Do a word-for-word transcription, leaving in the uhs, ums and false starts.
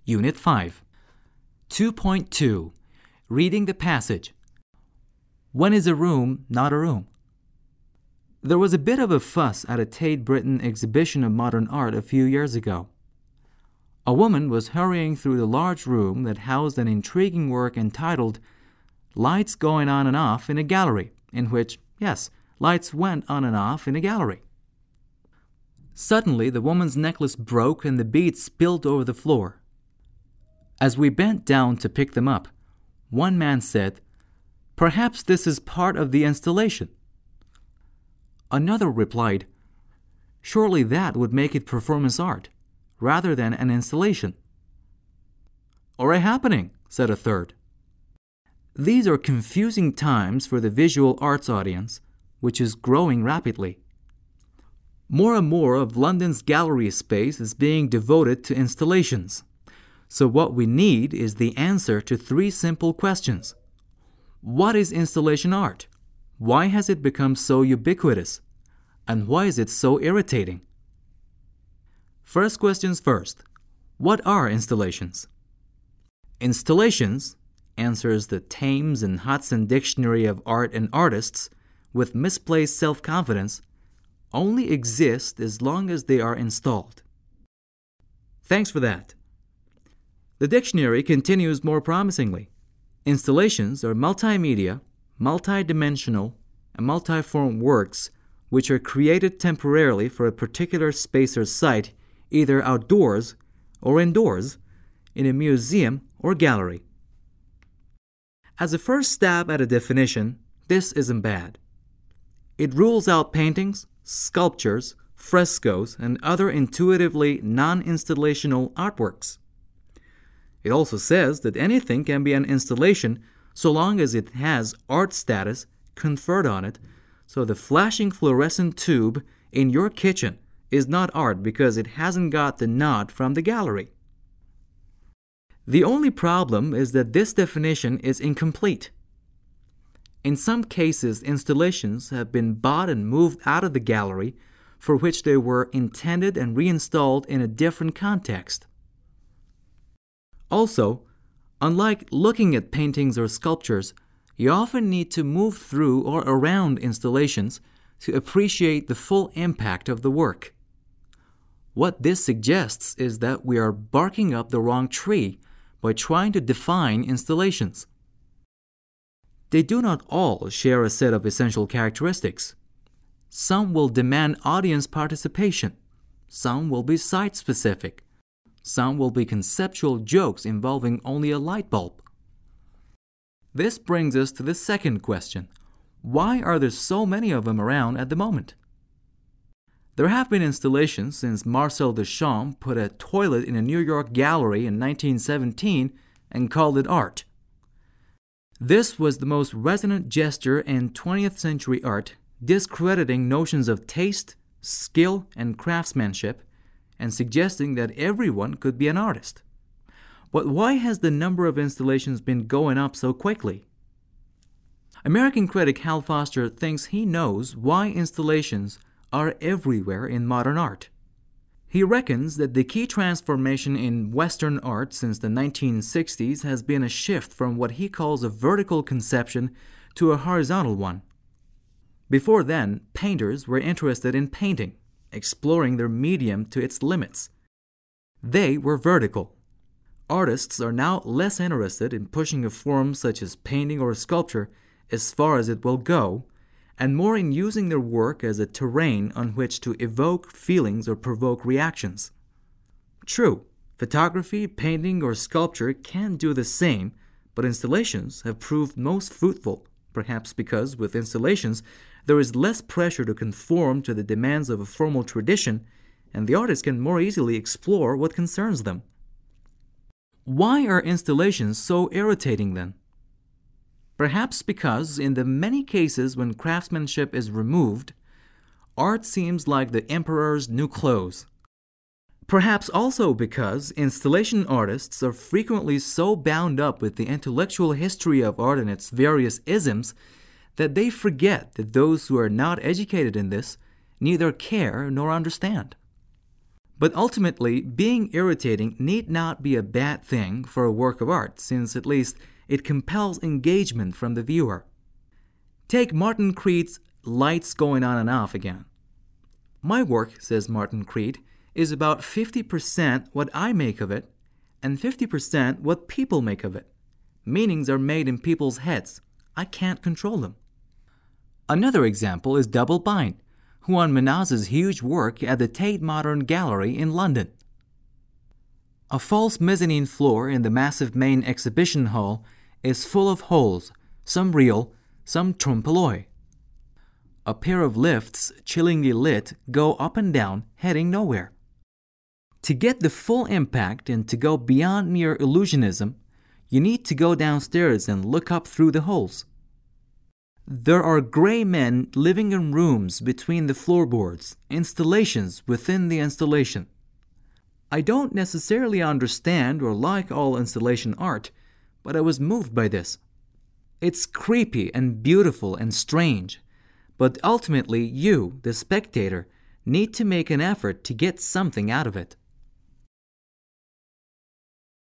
Unit five. two point two. Reading the passage. When is a room not a room? There was a bit of a fuss at a Tate Britain exhibition of modern art a few years ago. A woman was hurrying through the large room that housed an intriguing work entitled Lights Going On and Off in a Gallery, in which, yes, lights went on and off in a gallery. Suddenly, the woman's necklace broke and the beads spilled over the floor. As we bent down to pick them up, one man said, "Perhaps this is part of the installation." Another replied, "Surely that would make it performance art, rather than an installation." "Or a happening," said a third. These are confusing times for the visual arts audience, which is growing rapidly. More and more of London's gallery space is being devoted to installations. So what we need is the answer to three simple questions. What is installation art? Why has it become so ubiquitous? And why is it so irritating? First questions first. What are installations? Installations, answers the Thames and Hudson Dictionary of Art and Artists, with misplaced self-confidence, only exist as long as they are installed. Thanks for that. The dictionary continues more promisingly. Installations are multimedia, multidimensional, and multiform works which are created temporarily for a particular space or site, either outdoors or indoors, in a museum or gallery. As a first stab at a definition, this isn't bad. It rules out paintings, sculptures, frescoes, and other intuitively non-installational artworks. It also says that anything can be an installation so long as it has art status conferred on it, so the flashing fluorescent tube in your kitchen is not art because it hasn't got the nod from the gallery. The only problem is that this definition is incomplete. In some cases, installations have been bought and moved out of the gallery for which they were intended and reinstalled in a different context. Also, unlike looking at paintings or sculptures, you often need to move through or around installations to appreciate the full impact of the work. What this suggests is that we are barking up the wrong tree by trying to define installations. They do not all share a set of essential characteristics. Some will demand audience participation. Some will be site-specific. Some will be conceptual jokes involving only a light bulb. This brings us to the second question. Why are there so many of them around at the moment? There have been installations since Marcel Duchamp put a toilet in a New York gallery in nineteen seventeen and called it art. This was the most resonant gesture in twentieth century art, discrediting notions of taste, skill, and craftsmanship, and suggesting that everyone could be an artist. But why has the number of installations been going up so quickly? American critic Hal Foster thinks he knows why installations are everywhere in modern art. He reckons that the key transformation in Western art since the nineteen sixties has been a shift from what he calls a vertical conception to a horizontal one. Before then, painters were interested in painting, exploring their medium to its limits. They were vertical. Artists are now less interested in pushing a form such as painting or sculpture as far as it will go, and more in using their work as a terrain on which to evoke feelings or provoke reactions. True, photography, painting, or sculpture can do the same, but installations have proved most fruitful, perhaps because with installations there is less pressure to conform to the demands of a formal tradition, and the artist can more easily explore what concerns them. Why are installations so irritating then? Perhaps because in the many cases when craftsmanship is removed, art seems like the emperor's new clothes. Perhaps also because installation artists are frequently so bound up with the intellectual history of art and its various isms that they forget that those who are not educated in this neither care nor understand. But ultimately, being irritating need not be a bad thing for a work of art, since at least it compels engagement from the viewer. Take Martin Creed's Lights Going On and Off again. My work, says Martin Creed, is about fifty percent what I make of it and fifty percent what people make of it. Meanings are made in people's heads. I can't control them. Another example is Double Bind, Juan Menaz's huge work at the Tate Modern Gallery in London. A false mezzanine floor in the massive main exhibition hall is full of holes, some real, some trompe l'oeil. A pair of lifts, chillingly lit, go up and down, heading nowhere. To get the full impact and to go beyond mere illusionism, you need to go downstairs and look up through the holes. There are gray men living in rooms between the floorboards, installations within the installation. I don't necessarily understand or like all installation art, but I was moved by this. It's creepy and beautiful and strange, but ultimately you, the spectator, need to make an effort to get something out of it.